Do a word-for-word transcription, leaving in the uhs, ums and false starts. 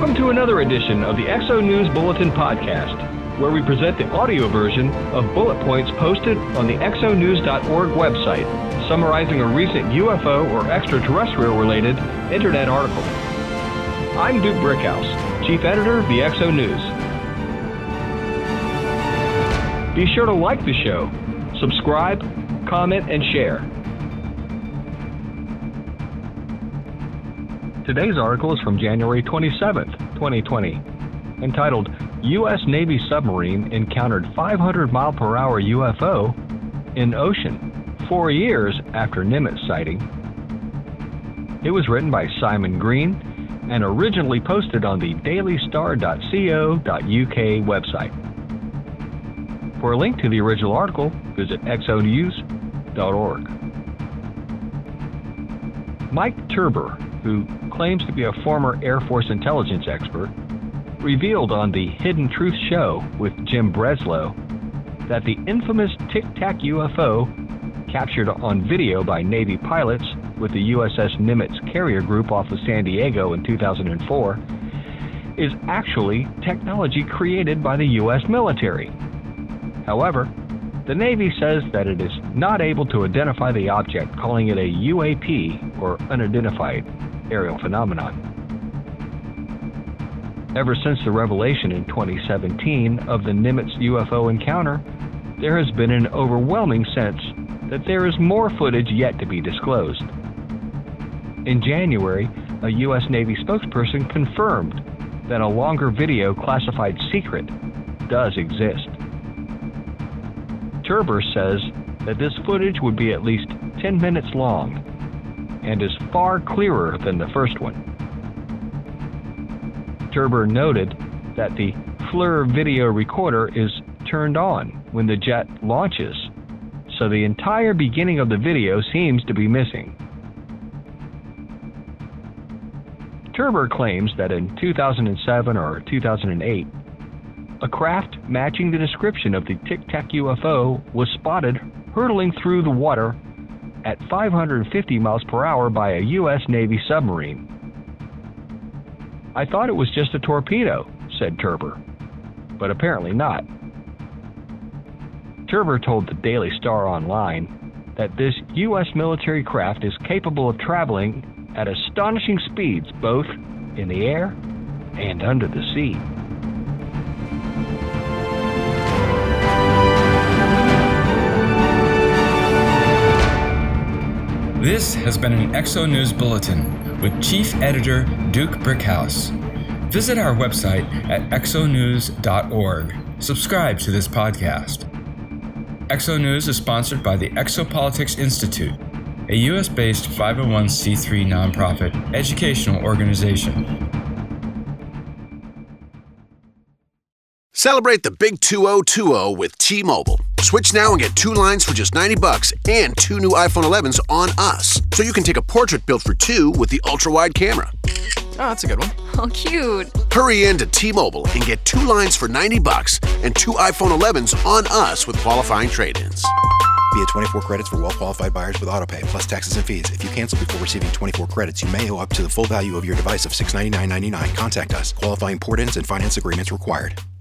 Welcome to another edition of the X O News Bulletin Podcast, where we present the audio version of bullet points posted on the x o news dot org website, summarizing a recent U F O or extraterrestrial-related internet article. I'm Duke Brickhouse, Chief Editor of the X O News. Be sure to like the show, subscribe, comment, and share. Today's article is from January twenty-seventh, twenty twenty, entitled U S Navy Submarine Encountered five hundred mile per hour U F O in Ocean, four years after Nimitz sighting. It was written by Simon Green and originally posted on the daily star dot co dot u k website. For a link to the original article, visit x o news dot org. Mike Turber, who claims to be a former Air Force intelligence expert, revealed on the Hidden Truth Show with Jim Breslow that the infamous Tic Tac U F O, captured on video by Navy pilots with the U S S Nimitz carrier group off of San Diego in two thousand four, is actually technology created by the U S military. However, the Navy says that it is not able to identify the object, calling it a U A P, or unidentified aerial phenomenon. Ever since the revelation in twenty seventeen of the Nimitz U F O encounter, there has been an overwhelming sense that there is more footage yet to be disclosed. In January, a U S Navy spokesperson confirmed that a longer video classified secret does exist. Turber says that this footage would be at least ten minutes long and is far clearer than the first one. Turber noted that the FLIR video recorder is turned on when the jet launches, so the entire beginning of the video seems to be missing. Turber claims that in two thousand seven or two thousand eight, a craft matching the description of the Tic Tac U F O was spotted hurtling through the water at five hundred fifty miles per hour by a U S Navy submarine. "I thought it was just a torpedo," said Turber, but apparently not. Turber told the Daily Star Online that this U S military craft is capable of traveling at astonishing speeds both in the air and under the sea. This has been an X O News Bulletin with Chief Editor Duke Brickhouse. Visit our website at x o news dot org. Subscribe to this podcast. X O News is sponsored by the Exopolitics Institute, a U S-based five oh one c three nonprofit educational organization. Celebrate the big two oh two oh with T-Mobile. Switch now and get two lines for just ninety bucks and two new iPhone elevens on us. So you can take a portrait built for two with the ultra-wide camera. Oh, that's a good one. Oh, cute. Hurry in to T-Mobile and get two lines for ninety bucks and two iPhone elevens on us with qualifying trade-ins. Via twenty-four credits for well-qualified buyers with autopay, plus taxes and fees. If you cancel before receiving twenty-four credits, you may owe up to the full value of your device of six hundred ninety-nine dollars and ninety-nine cents. Contact us. Qualifying port-ins and finance agreements required.